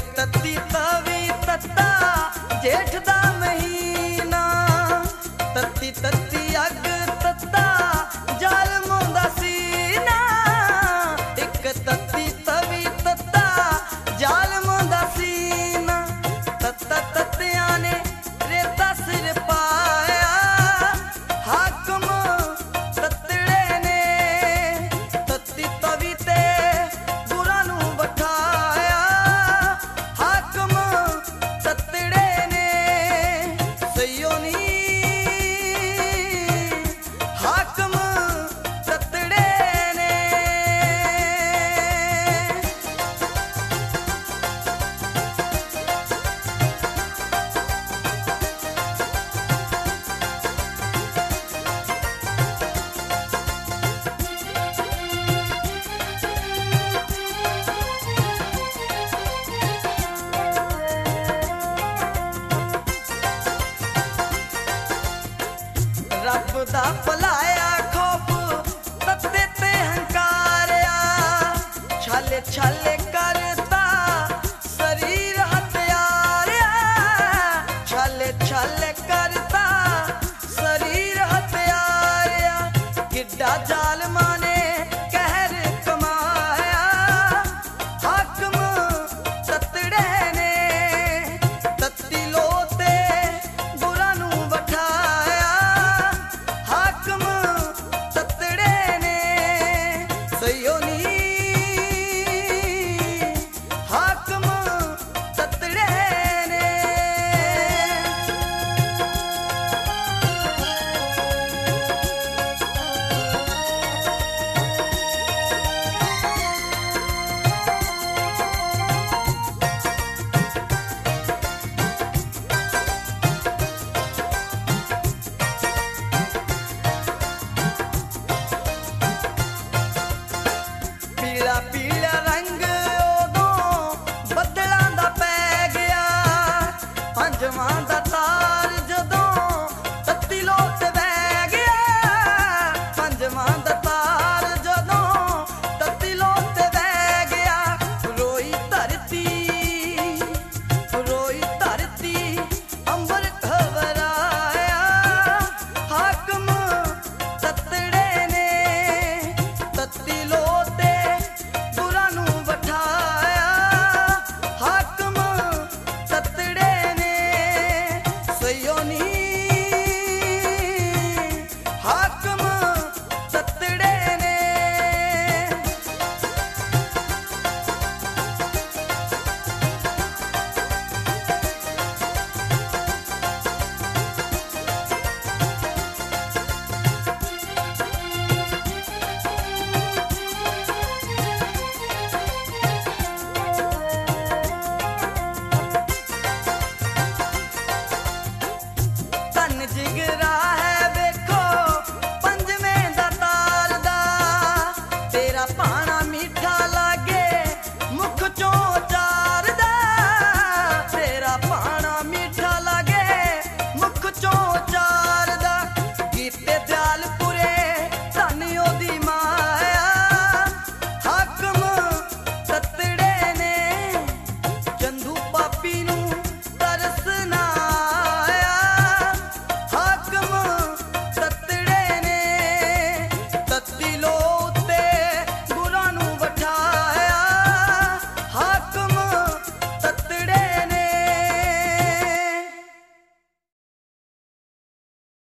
तत्ती तवी तत्ता जेठ दा महीना, तत्ती तत्ती अग तत्ता जालमों दा सीना। एक तत्ती तवी तत्ता जालमों दा सीना, तत्ता तत्तियां ने रेता सिर पाया, हाकम तत्तड़े ने तत्ती तवी ते गुरां नूं बिठाया, हाकम तत्तड़े ने सईओ नी हाकम तत्तड़े ने। रब दा भलाया खौफ तत्ते ते हंकारिया, छाले छाले करता शरीर हत्यारिया, छाले छाले करता शरीर हत्यारिया। किड्डा जालमा ने कहर कमाया, हाकम तत्तड़े ने तत्ती लोते गुरां नूं बिठाया, हाकम तत्तड़े ने सईओ नी हाकम तत्तड़े ने। पीला पीला रंग उदों बदलां दा पै गया, पंजवां दा तारा